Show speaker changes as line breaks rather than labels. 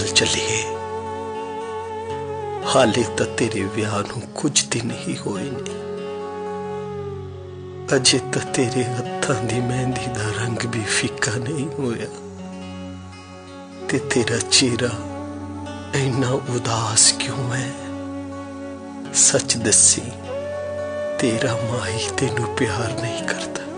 चल चलिए, हाले तो तेरे विआह नूं कुछ दिन ही होए ने। अजे तो तेरे हत्थां दी मेहंदी दा रंग भी फीका नहीं होया ते तेरा चेहरा इन्ना उदास क्यों है। सच दसी, तेरा माही तेनू प्यार नहीं करता।